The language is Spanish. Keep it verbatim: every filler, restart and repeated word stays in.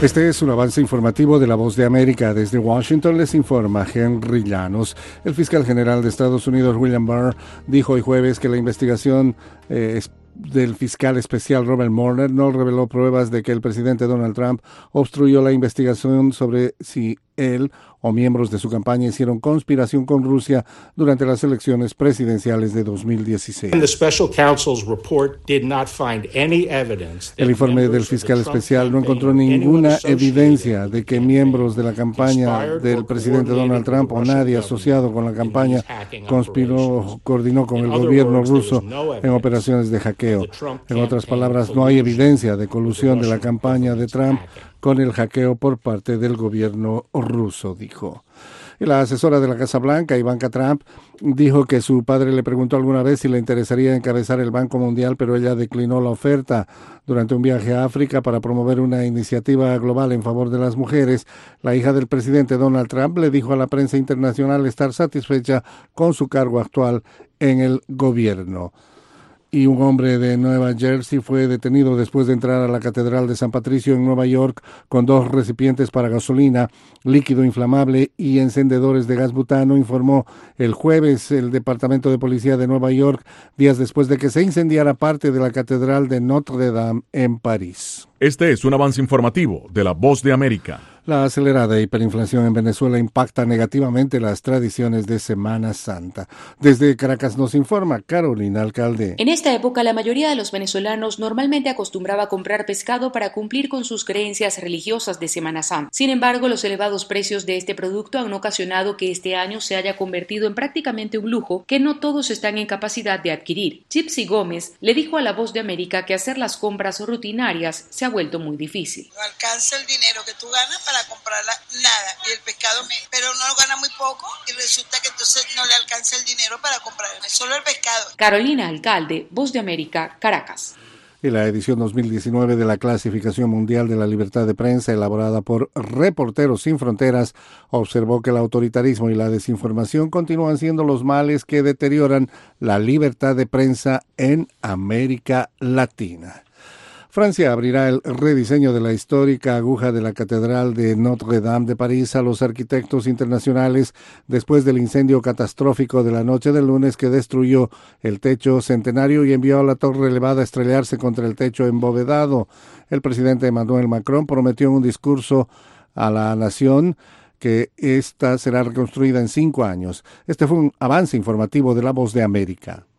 Este es un avance informativo de La Voz de América. Desde Washington les informa Henry Llanos. El fiscal general de Estados Unidos, William Barr, dijo hoy jueves que la investigación eh, del fiscal especial Robert Mueller no reveló pruebas de que el presidente Donald Trump obstruyó la investigación sobre si él o miembros de su campaña hicieron conspiración con Rusia durante las elecciones presidenciales de dos mil dieciséis. El informe del fiscal especial no encontró ninguna evidencia de que miembros de la campaña del presidente Donald Trump o nadie asociado con la campaña conspiró, coordinó con el gobierno ruso en operaciones de hackeo. En otras palabras, no hay evidencia de colusión de la campaña de Trump con el hackeo por parte del gobierno ruso, dijo. Y la asesora de la Casa Blanca, Ivanka Trump, dijo que su padre le preguntó alguna vez si le interesaría encabezar el Banco Mundial, pero ella declinó la oferta. Durante un viaje a África para promover una iniciativa global en favor de las mujeres, la hija del presidente Donald Trump le dijo a la prensa internacional estar satisfecha con su cargo actual en el gobierno. Y un hombre de Nueva Jersey fue detenido después de entrar a la Catedral de San Patricio en Nueva York con dos recipientes para gasolina, líquido inflamable y encendedores de gas butano, informó el jueves el Departamento de Policía de Nueva York, días después de que se incendiara parte de la Catedral de Notre Dame en París. Este es un avance informativo de La Voz de América. La acelerada hiperinflación en Venezuela impacta negativamente las tradiciones de Semana Santa. Desde Caracas nos informa Carolina Alcalde. En esta época, la mayoría de los venezolanos normalmente acostumbraba a comprar pescado para cumplir con sus creencias religiosas de Semana Santa. Sin embargo, los elevados precios de este producto han ocasionado que este año se haya convertido en prácticamente un lujo que no todos están en capacidad de adquirir. Gypsy Gómez le dijo a La Voz de América que hacer las compras rutinarias se ha vuelto muy difícil. No alcanza el dinero que tú ganas para comprarla, nada, y el pescado, me, pero uno gana muy poco y resulta que entonces no le alcanza el dinero para comprar solo el pescado. Carolina Alcalde, Voz de América, Caracas. Y la edición dos mil diecinueve de la Clasificación Mundial de la Libertad de Prensa, elaborada por Reporteros Sin Fronteras, observó que el autoritarismo y la desinformación continúan siendo los males que deterioran la libertad de prensa en América Latina. Francia abrirá el rediseño de la histórica aguja de la Catedral de Notre Dame de París a los arquitectos internacionales después del incendio catastrófico de la noche del lunes que destruyó el techo centenario y envió a la torre elevada a estrellarse contra el techo embovedado. El presidente Emmanuel Macron prometió en un discurso a la nación que esta será reconstruida en cinco años. Este fue un avance informativo de La Voz de América.